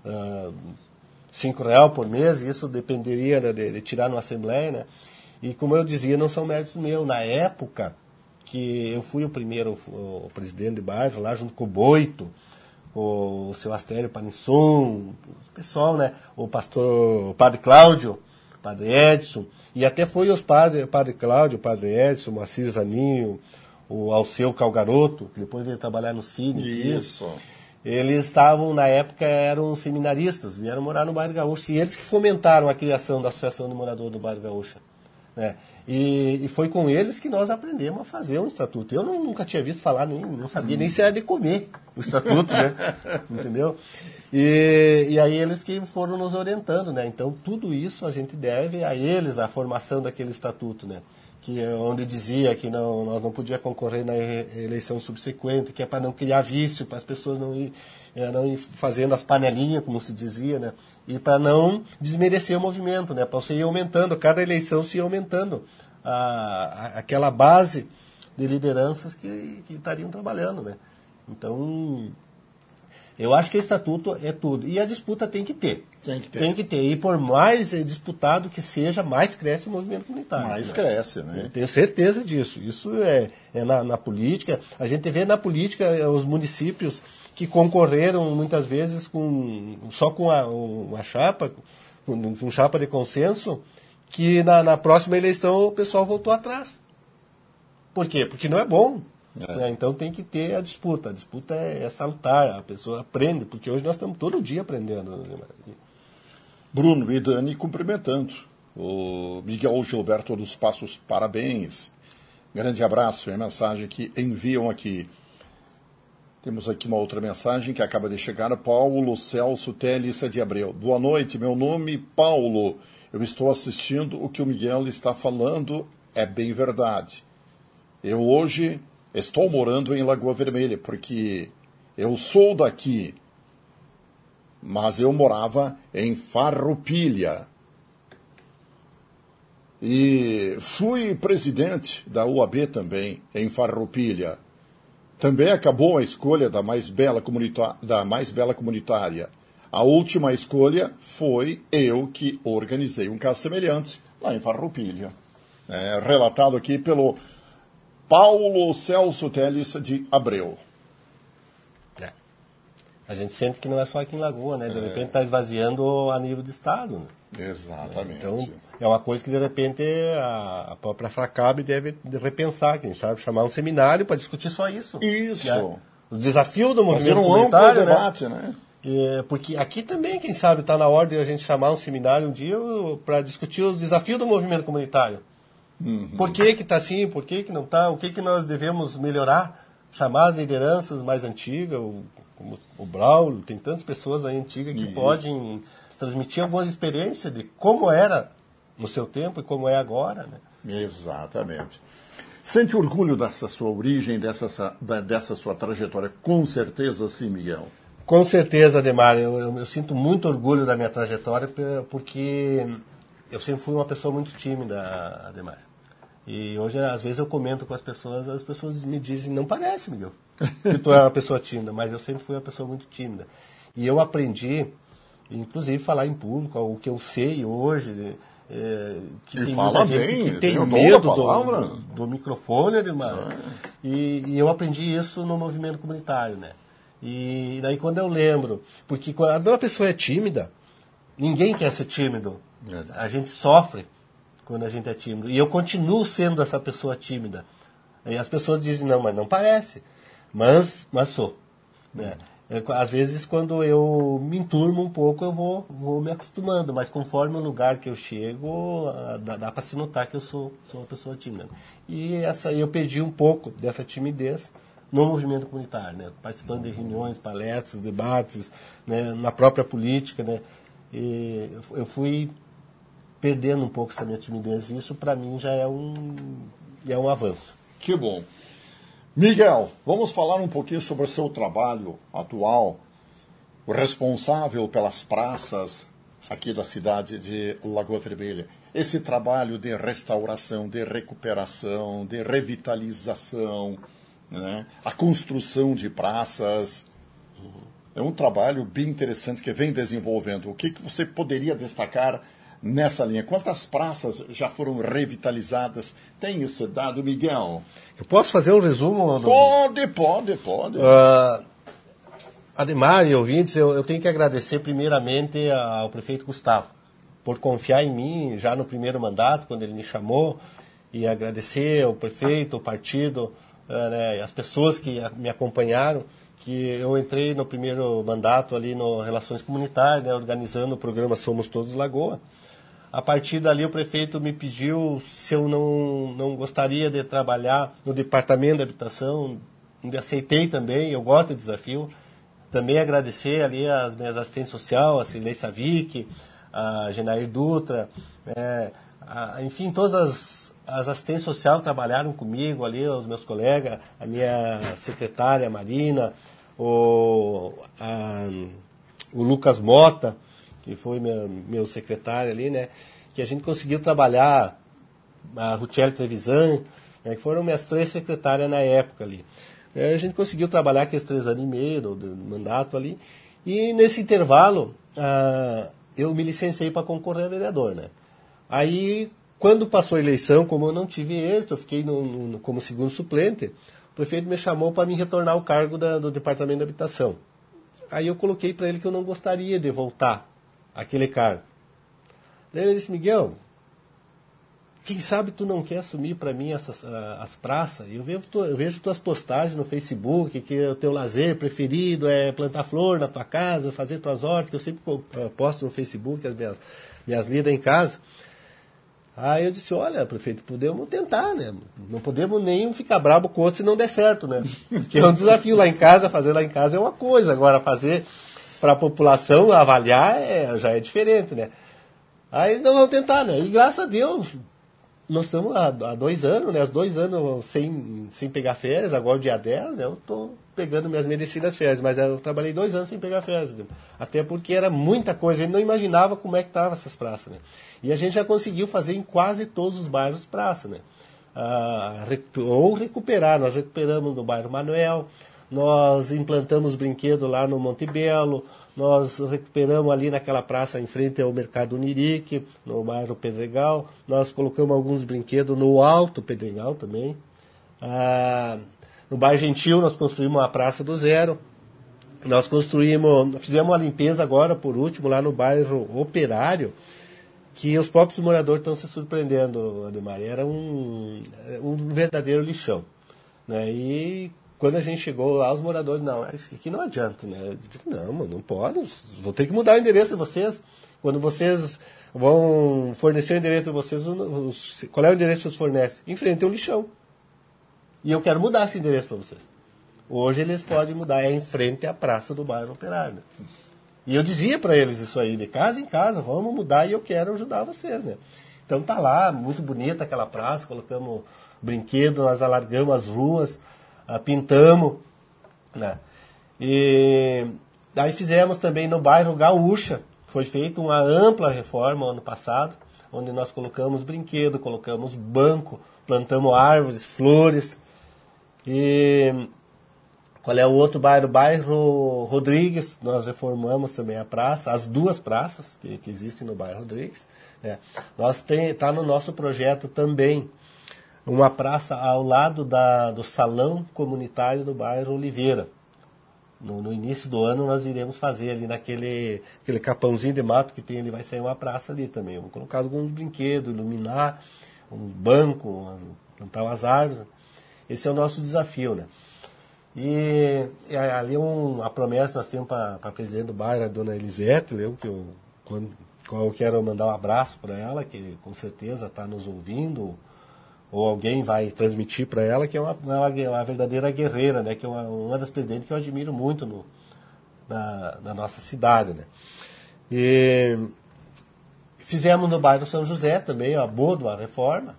R$5 por mês, isso dependeria de tirar numa assembleia, né? E como eu dizia, não são méritos meus. Na época que eu fui o presidente de bairro, lá junto com o Boito, o seu Astério Panisson, o pessoal, né? O padre Cláudio, o padre Edson, e até foi o padre Cláudio, o padre Edson, o Moacir Zaninho, o Alceu Calgaroto, que depois veio trabalhar no Cine. Isso. Eles estavam, na época, eram seminaristas, vieram morar no bairro Gaúcho, e eles que fomentaram a criação da Associação de Moradores do Bairro Gaúcho. Né? E foi com eles que nós aprendemos a fazer um estatuto. Eu nunca tinha visto falar, não sabia nem se era de comer o estatuto, né? Entendeu? E aí eles que foram nos orientando, né? Então tudo isso a gente deve a eles, a formação daquele estatuto, né? Que onde dizia que nós não podíamos concorrer na eleição subsequente, que é para não criar vício, para as pessoas não ir fazendo as panelinhas, como se dizia, né? E para não desmerecer o movimento, né? Para você ir aumentando, cada eleição se ir aumentando aquela base de lideranças que estariam trabalhando, né? Então, eu acho que o estatuto é tudo. E a disputa tem que ter. Tem que ter. E por mais disputado que seja, mais cresce o movimento comunitário. Mais cresce, né? Eu tenho certeza disso. Isso é na política. A gente vê na política os municípios que concorreram muitas vezes só com uma chapa, com chapa de consenso, que na próxima eleição o pessoal voltou atrás. Por quê? Porque não é bom. Né? Então tem que ter a disputa. A disputa é salutar, a pessoa aprende, porque hoje nós estamos todo dia aprendendo. Né? Bruno e Dani cumprimentando. O Miguel Gilberto dos Passos, parabéns. Grande abraço, é a mensagem que enviam aqui. Temos aqui uma outra mensagem que acaba de chegar. Paulo Celso Teles de Abreu. Boa noite, meu nome Paulo. Eu estou assistindo o que o Miguel está falando. É bem verdade. Eu hoje estou morando em Lagoa Vermelha, porque eu sou daqui, mas eu morava em Farroupilha. E fui presidente da UAB também, em Farroupilha. Também acabou a escolha da mais bela comunitária. A última escolha foi eu que organizei um caso semelhante lá em Farroupilha. Relatado aqui pelo Paulo Celso Teles de Abreu. A gente sente que não é só aqui em Lagoa, né? De repente está esvaziando a nível de Estado. Né? Exatamente. Então, é uma coisa que, de repente, a própria Fracab deve repensar, quem sabe, chamar um seminário para discutir só isso. Isso. Os desafios do movimento fazer um comunitário, amplo debate, né? Porque aqui também, quem sabe, está na hora de a gente chamar um seminário um dia para discutir os desafios do movimento comunitário. Uhum. Por que está assim, por que não está, o que nós devemos melhorar, chamar as lideranças mais antigas, como o Braulio, tem tantas pessoas aí antigas que podem transmitir algumas experiências de como era no seu tempo e como é agora. Né? Exatamente. Sente orgulho dessa sua origem, dessa sua trajetória? Com certeza sim, Miguel. Com certeza, Ademar. Eu sinto muito orgulho da minha trajetória, porque eu sempre fui uma pessoa muito tímida, Ademar. E hoje, às vezes, eu comento com as pessoas me dizem, não parece, Miguel, que tu é uma pessoa tímida, mas eu sempre fui uma pessoa muito tímida. E eu aprendi, inclusive, falar em público, o que eu sei hoje, que e tem fala muita bem, gente que tem tem medo do microfone, Ademar. E eu aprendi isso no movimento comunitário, né? E daí quando eu lembro, porque quando uma pessoa é tímida, ninguém quer ser tímido. A gente sofre quando a gente é tímido. E eu continuo sendo essa pessoa tímida. E as pessoas dizem, não, mas não parece. Mas sou. Né? Às vezes, quando eu me enturmo um pouco, eu vou me acostumando. Mas conforme o lugar que eu chego, dá para se notar que eu sou uma pessoa tímida. E eu perdi um pouco dessa timidez no movimento comunitário, né? Participando de reuniões, palestras, debates, né? Na própria política. Né? E eu fui perdendo um pouco essa minha timidez. E isso, para mim, já é um avanço. Que bom. Miguel, vamos falar um pouquinho sobre o seu trabalho atual, o responsável pelas praças aqui da cidade de Lagoa Vermelha. Esse trabalho de restauração, de recuperação, de revitalização, né? A construção de praças. É um trabalho bem interessante que vem desenvolvendo. O que você poderia destacar nessa linha? Quantas praças já foram revitalizadas? Tem esse dado, Miguel? Eu posso fazer um resumo? Pode. Ademar e ouvintes, eu tenho que agradecer primeiramente ao prefeito Gustavo por confiar em mim já no primeiro mandato, quando ele me chamou, e agradecer ao prefeito, ao partido, né, as pessoas que me acompanharam, que eu entrei no primeiro mandato ali no Relações Comunitárias, né, organizando o programa Somos Todos Lagoa. A partir dali o prefeito me pediu se eu não gostaria de trabalhar no departamento de habitação. Aceitei também, eu gosto de desafio. Também agradecer ali as minhas assistentes sociais, a Cirlei Savic, a Genair Dutra, enfim, todas as assistentes sociais trabalharam comigo ali, os meus colegas, a minha secretária Marina, o Lucas Mota, que foi meu secretário ali, né? Que a gente conseguiu trabalhar, a Ruchelle Trevisan, né? Que foram minhas 3 secretárias na época ali. A gente conseguiu trabalhar aqueles 3 anos e meio do mandato ali. E nesse intervalo, eu me licenciei para concorrer a vereador, né? Aí, quando passou a eleição, como eu não tive êxito, eu fiquei como segundo suplente, o prefeito me chamou para me retornar ao cargo do Departamento de Habitação. Aí eu coloquei para ele que eu não gostaria de voltar àquele cargo. Daí ele disse, Miguel, quem sabe tu não quer assumir para mim as praças? Eu vejo tuas postagens no Facebook, que o teu lazer preferido é plantar flor na tua casa, fazer tuas hortas, que eu sempre posto no Facebook as minhas lidas em casa. Aí eu disse, olha, prefeito, podemos tentar, né? Não podemos nem ficar bravo com o outro se não der certo, né? Porque é um desafio lá em casa, fazer lá em casa é uma coisa, agora fazer para a população avaliar já é diferente, né? Aí eles não vão tentar, né? E graças a Deus, nós estamos há 2 anos, né? Há 2 anos sem pegar férias, agora dia 10, né? Eu estou pegando minhas merecidas férias, mas eu trabalhei 2 anos sem pegar férias, né? Até porque era muita coisa, a gente não imaginava como é que estavam essas praças, né? E a gente já conseguiu fazer em quase todos os bairros praça, né? Ou recuperar, nós recuperamos no bairro Manuel, nós implantamos brinquedo lá no Monte Belo, nós recuperamos ali naquela praça em frente ao Mercado Unirique, no bairro Pedregal, nós colocamos alguns brinquedos no Alto Pedregal também. No bairro Gentil nós construímos uma praça do zero, nós fizemos uma limpeza agora, por último, lá no bairro Operário, que os próprios moradores estão se surpreendendo, Ademar. Era um verdadeiro lixão, né? E quando a gente chegou lá, os moradores, não, isso aqui não adianta, né? Eu digo, não pode, vou ter que mudar o endereço de vocês. Quando vocês vão fornecer o endereço de vocês, qual é o endereço que vocês fornecem? Em frente ao lixão. E eu quero mudar esse endereço para vocês. Hoje eles podem mudar, é em frente à praça do bairro Operário, né? E eu dizia para eles isso aí, de casa em casa, vamos mudar e eu quero ajudar vocês, né? Então tá lá, muito bonita aquela praça, colocamos brinquedo, nós alargamos as ruas, pintamos, né? E daí fizemos também no bairro Gaúcha, foi feita uma ampla reforma ano passado, onde nós colocamos brinquedo, colocamos banco, plantamos árvores, flores. E qual é o outro bairro? Bairro Rodrigues, nós reformamos também a praça, as 2 praças que existem no bairro Rodrigues, né? Está no nosso projeto também uma praça ao lado do salão comunitário do bairro Oliveira. No início do ano nós iremos fazer ali aquele capãozinho de mato que tem ali, vai sair uma praça ali também. Vamos colocar alguns brinquedos, iluminar, um banco, plantar umas árvores. Esse é o nosso desafio, né? E ali a promessa nós temos para a presidente do bairro, a dona Elisete, eu quero mandar um abraço para ela, que com certeza está nos ouvindo, ou alguém vai transmitir para ela, que é uma verdadeira guerreira, né? Que é uma das presidentes que eu admiro muito na nossa cidade, né? E fizemos no bairro São José também, a boa reforma.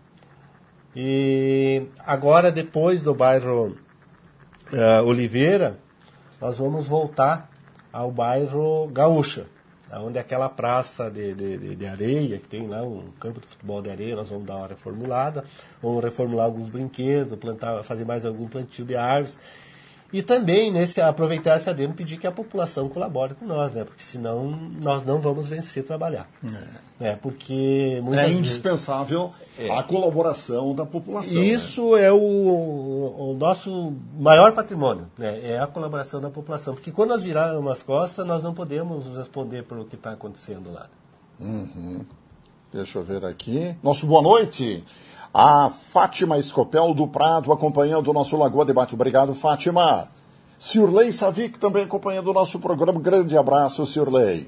E agora, depois do bairro Oliveira, nós vamos voltar ao bairro Gaúcha, onde aquela praça de areia, que tem lá um campo de futebol de areia, nós vamos dar uma reformulada, vamos reformular alguns brinquedos, fazer mais algum plantio de árvores. E também, aproveitar essa adendo, pedir que a população colabore com nós, né? Porque senão nós não vamos vencer trabalhar. Porque é indispensável a colaboração da população. Isso, né? É o nosso maior patrimônio, né? É a colaboração da população. Porque quando nós virarmos as costas, nós não podemos responder pelo que está acontecendo lá. Uhum. Deixa eu ver aqui. Nosso boa noite. A Fátima Escopel do Prado acompanhando o nosso Lagoa Debate. Obrigado, Fátima. Sirlei Savic também acompanhando o nosso programa. Grande abraço, Sirlei.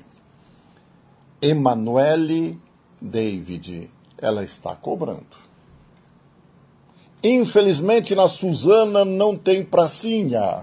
Emanuele David, ela está cobrando. Infelizmente, na Suzana não tem pracinha.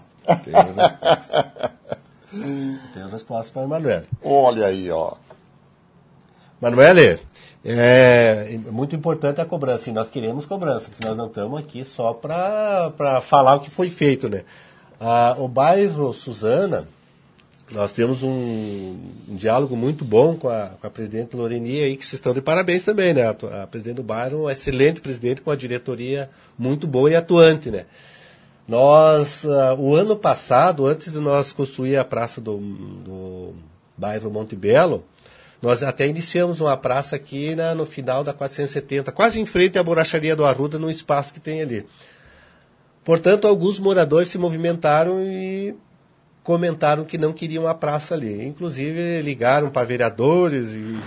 Tem a resposta para a Emanuele. Olha aí, ó. Emanuele, é muito importante a cobrança. E nós queremos cobrança, porque nós não estamos aqui só para falar o que foi feito, né? O bairro Suzana, nós temos um diálogo muito bom com a presidente Loreni aí, que vocês estão de parabéns também, né? A presidente do bairro, uma excelente presidente com a diretoria muito boa e atuante, né? Nós, o ano passado, antes de nós construir a praça do bairro Monte Belo, nós até iniciamos uma praça aqui no final da 470, quase em frente à borracharia do Arruda, num espaço que tem ali. Portanto, alguns moradores se movimentaram e comentaram que não queriam a praça ali. Inclusive, ligaram para vereadores e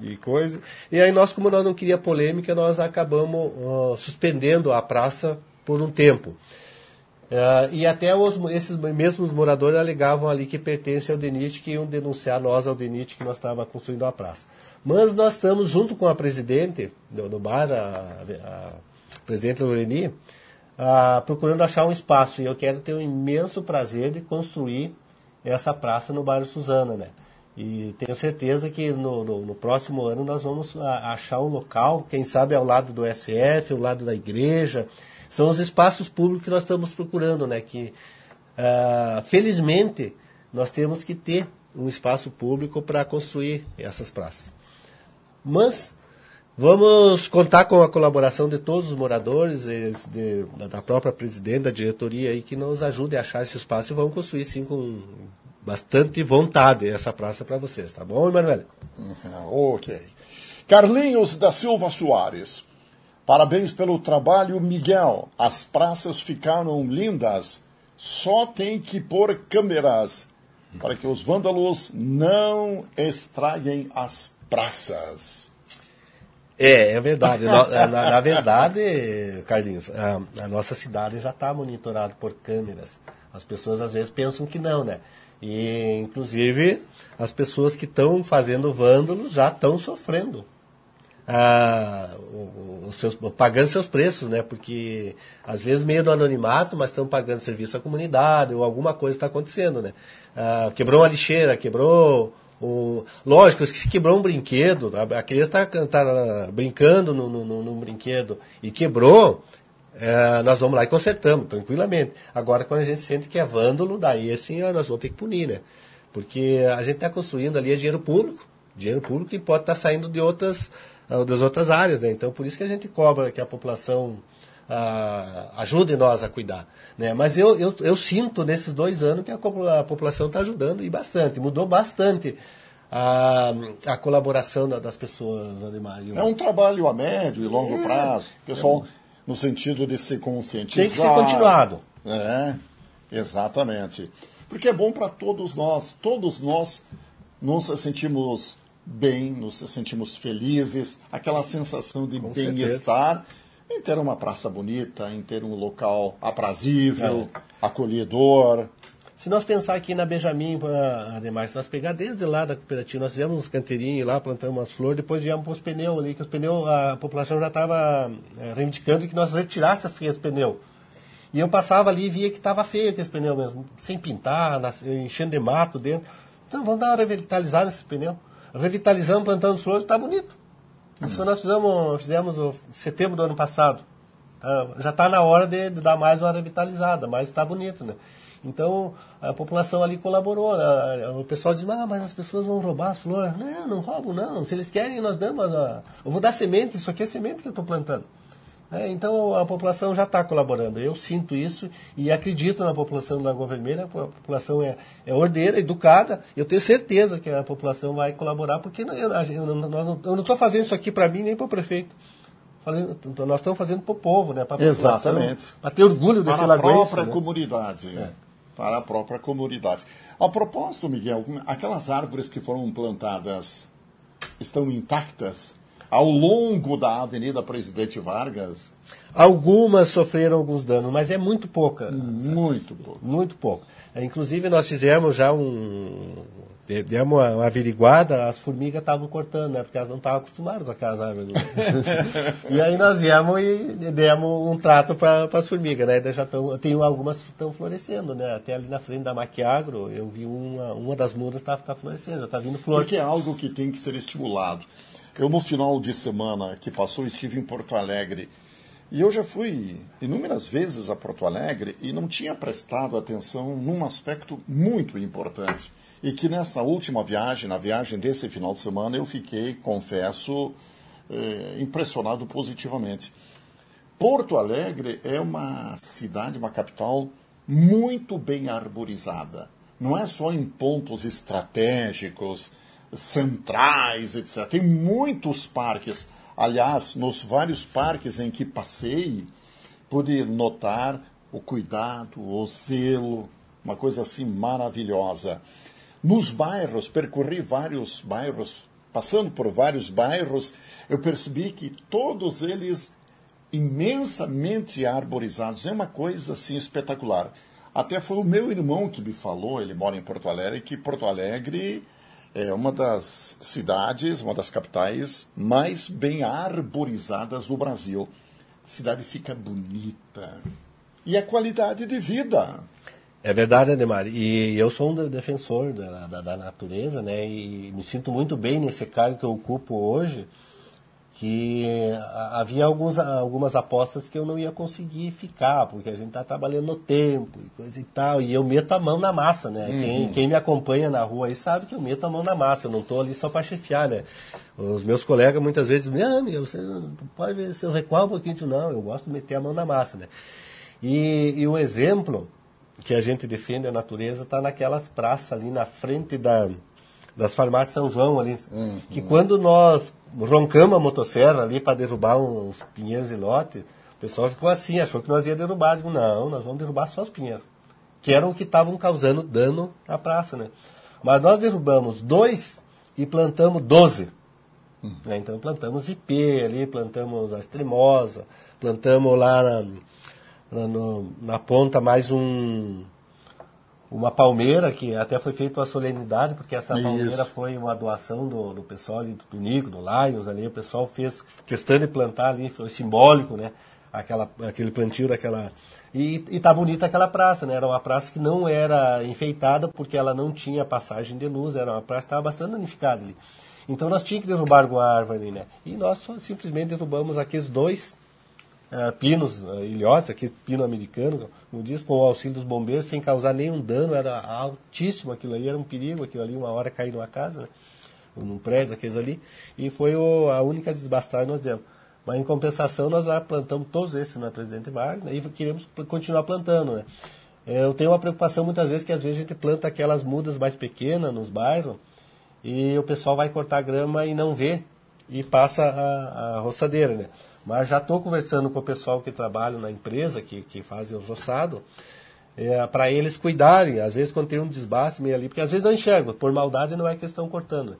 e coisa. E aí nós, como nós não queria polêmica, nós acabamos suspendendo a praça por um tempo. E até esses mesmos moradores alegavam ali que pertence ao DENIT, que iam denunciar nós ao DENIT que nós estávamos construindo a praça. Mas nós estamos, junto com a presidente do bar, a presidente Loreni, procurando achar um espaço. E eu quero ter um imenso prazer de construir essa praça no bairro Suzana, né? E tenho certeza que no próximo ano nós vamos achar um local, quem sabe ao lado do SF, ao lado da igreja. São os espaços públicos que nós estamos procurando, né? Que, felizmente, nós temos que ter um espaço público para construir essas praças. Mas vamos contar com a colaboração de todos os moradores, da própria presidente, da diretoria, aí, que nos ajude a achar esse espaço e vamos construir, sim, com bastante vontade essa praça para vocês. Tá bom, Emanuel? Ok. Carlinhos da Silva Soares. Parabéns pelo trabalho, Miguel. As praças ficaram lindas. Só tem que pôr câmeras para que os vândalos não estraguem as praças. É verdade. Na verdade, Carlinhos, a nossa cidade já está monitorada por câmeras. As pessoas às vezes pensam que não, né? E, inclusive, as pessoas que estão fazendo vândalos já estão sofrendo. Pagando seus preços, né? Porque às vezes meio do anonimato, mas estão pagando serviço à comunidade ou alguma coisa está acontecendo, né? Quebrou uma lixeira, quebrou lógico, se quebrou um brinquedo, a criança está brincando num brinquedo e quebrou, nós vamos lá e consertamos tranquilamente. Agora, quando a gente sente que é vândalo, daí assim nós vamos ter que punir, né? Porque a gente está construindo ali dinheiro público que pode estar saindo das outras áreas, né? Então, por isso que a gente cobra que a população ajude nós a cuidar, né? Mas eu sinto nesses 2 anos que a população está ajudando e bastante, mudou bastante a colaboração das pessoas, Ademar. É um trabalho a médio e longo prazo, pessoal, no sentido de se conscientizar. Tem que ser continuado. Exatamente. Porque é bom para todos nós nos sentimos bem, nos sentimos felizes, aquela sensação de bem-estar em ter uma praça bonita, em ter um local aprazível, acolhedor. Se nós pensar aqui na Benjamin, Ademar, se nós pegar desde lá da cooperativa, nós fizemos uns canteirinhos lá, plantamos umas flores, depois viemos para os pneus ali, que os pneus, a população já estava reivindicando que nós retirássemos aqueles pneus. E eu passava ali e via que estava feio aqueles pneus mesmo, sem pintar, enchendo de mato dentro. Então vamos dar uma revitalizada nesses pneus. Revitalizamos, plantamos flores, está bonito. Isso nós fizemos em setembro do ano passado. Já está na hora de dar mais uma revitalizada, mas está bonito, né? Então, a população ali colaborou. O pessoal diz, mas as pessoas vão roubar as flores. Não roubam, não. Se eles querem, nós damos. Eu vou dar semente, isso aqui é semente que eu estou plantando. Então, a população já está colaborando. Eu sinto isso e acredito na população da Lagoa Vermelha. A população é ordeira, educada. Eu tenho certeza que a população vai colaborar, porque eu não estou fazendo isso aqui para mim nem para o prefeito. Nós estamos fazendo para o povo, né? Para a população. Exatamente. Para ter orgulho desse lagoense. Para a própria comunidade. Para a própria comunidade. A propósito, Miguel, aquelas árvores que foram plantadas estão intactas ao longo da Avenida Presidente Vargas? Algumas sofreram alguns danos, mas é muito pouca. Muito pouco. Muito pouco. Inclusive, nós fizemos já demos uma averiguada, as formigas estavam cortando, né? Porque elas não estavam acostumadas com aquelas árvores. E aí nós viemos e demos um trato para as formigas, né? Tem algumas que estão florescendo, né? Até ali na frente da Maquiagro, eu vi uma das mudas está florescendo, já está vindo flor. Porque é algo que tem que ser estimulado. Eu, no final de semana que passou, estive em Porto Alegre. E eu já fui inúmeras vezes a Porto Alegre e não tinha prestado atenção num aspecto muito importante. E que nessa última viagem, na viagem desse final de semana, eu fiquei, confesso, impressionado positivamente. Porto Alegre é uma cidade, uma capital muito bem arborizada. Não é só em pontos estratégicos, centrais, etc. Tem muitos parques. Aliás, nos vários parques em que passei, pude notar o cuidado, o zelo, uma coisa assim maravilhosa. Nos bairros, percorri vários bairros passando por vários bairros, eu percebi que todos eles imensamente arborizados. É uma coisa assim espetacular. Até foi o meu irmão que me falou, ele mora em Porto Alegre, que Porto Alegre é uma das cidades, uma das capitais mais bem arborizadas do Brasil. A cidade fica bonita. E a qualidade de vida. É verdade, Ademar. E eu sou um defensor da natureza, né? E me sinto muito bem nesse cargo que eu ocupo hoje, que havia algumas apostas que eu não ia conseguir ficar, porque a gente está trabalhando no tempo e coisa e tal, e eu meto a mão na massa, né? Quem me acompanha na rua aí sabe que eu meto a mão na massa, eu não estou ali só para chefiar, né? Os meus colegas muitas vezes dizem, você pode ver se eu recuar um pouquinho, não, eu gosto de meter a mão na massa, né? E o exemplo que a gente defende a natureza está naquelas praças ali na frente das farmácias São João ali, que quando nós roncamos a motosserra ali para derrubar uns pinheiros e lote, o pessoal ficou assim, achou que nós ia derrubar. Digo, não, nós vamos derrubar só os pinheiros, que eram o que estavam causando dano à praça, né? Mas nós derrubamos 2 e plantamos 12. Né? Então plantamos ipê ali, plantamos a extremosa, plantamos lá na ponta mais uma palmeira, que até foi feita uma solenidade, porque essa palmeira foi uma doação do pessoal ali, do Nico, do Lions ali, o pessoal fez questão de plantar ali, foi simbólico, né? Aquele plantio daquela... E tá bonita aquela praça, né? Era uma praça que não era enfeitada, porque ela não tinha passagem de luz, era uma praça que estava bastante danificada ali. Então nós tínhamos que derrubar alguma árvore ali, né? E nós simplesmente derrubamos aqueles 2 pinos ilhotes, aquele pino americano, como diz, com o auxílio dos bombeiros, sem causar nenhum dano, era altíssimo aquilo ali, era um perigo aquilo ali, uma hora cair numa casa, né? Num prédio, aqueles ali, e foi a única desbastar que nós demos. Mas em compensação nós já plantamos todos esses na Presidente Vargas, né? E queremos continuar plantando, né? Eu tenho uma preocupação muitas vezes que às vezes a gente planta aquelas mudas mais pequenas nos bairros e o pessoal vai cortar grama e não vê, e passa a roçadeira, né? Mas já estou conversando com o pessoal que trabalha na empresa, que fazem o roçado, para eles cuidarem, às vezes quando tem um desbaste meio ali, porque às vezes não enxergam, por maldade não é que estão cortando.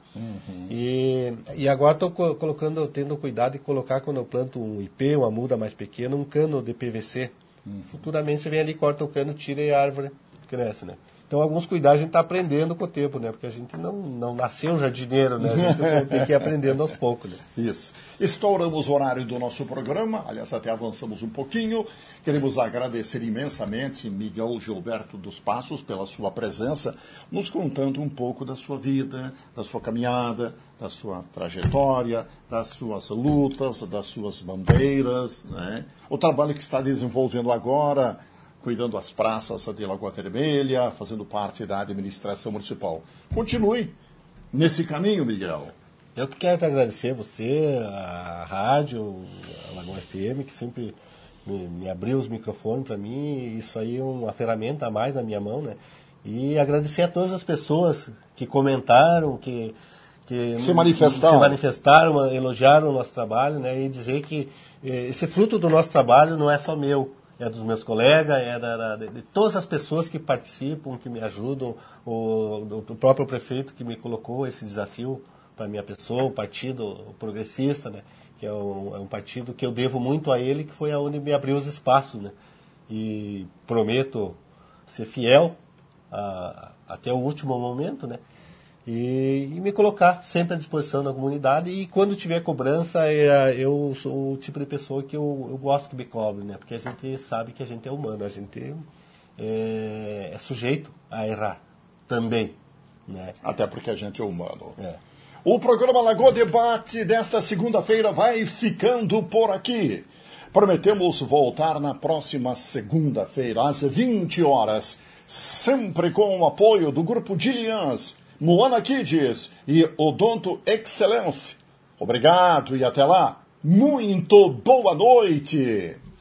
E agora estou tendo cuidado de colocar, quando eu planto um ipê, uma muda mais pequena, um cano de PVC. Futuramente você vem ali, corta o cano, tira e a árvore cresce, né? Então, alguns cuidados a gente está aprendendo com o tempo, né? Porque a gente não nasceu jardineiro, né? A gente tem que ir aprendendo aos poucos, né? Isso. Estouramos o horário do nosso programa, aliás, até avançamos um pouquinho. Queremos agradecer imensamente Miguel Gilberto dos Passos pela sua presença, nos contando um pouco da sua vida, da sua caminhada, da sua trajetória, das suas lutas, das suas bandeiras, né? O trabalho que está desenvolvendo agora, cuidando das praças de Lagoa Vermelha, fazendo parte da administração municipal. Continue nesse caminho, Miguel. Eu que quero te agradecer você, a rádio, a Lagoa FM, que sempre me abriu os microfones para mim. Isso aí é uma ferramenta a mais na minha mão, né? E agradecer a todas as pessoas que comentaram, que se manifestaram, elogiaram o nosso trabalho, né? E dizer que esse fruto do nosso trabalho não é só meu. É dos meus colegas, de todas as pessoas que participam, que me ajudam, do próprio prefeito que me colocou esse desafio para a minha pessoa, o Partido Progressista, né? Que é um partido que eu devo muito a ele, que foi aonde me abriu os espaços, né? E prometo ser fiel até o último momento, né? E me colocar sempre à disposição da comunidade, e quando tiver cobrança, eu sou o tipo de pessoa que eu gosto que me cobre, né? Porque a gente sabe que a gente é humano, a gente é sujeito a errar também, né? Até porque a gente é humano. O programa Lagoa Debate desta segunda-feira vai ficando por aqui. Prometemos voltar na próxima segunda-feira, às 20 horas, sempre com o apoio do Grupo Dilians, Moana Kids e Odonto Excellence. Obrigado e até lá. Muito boa noite.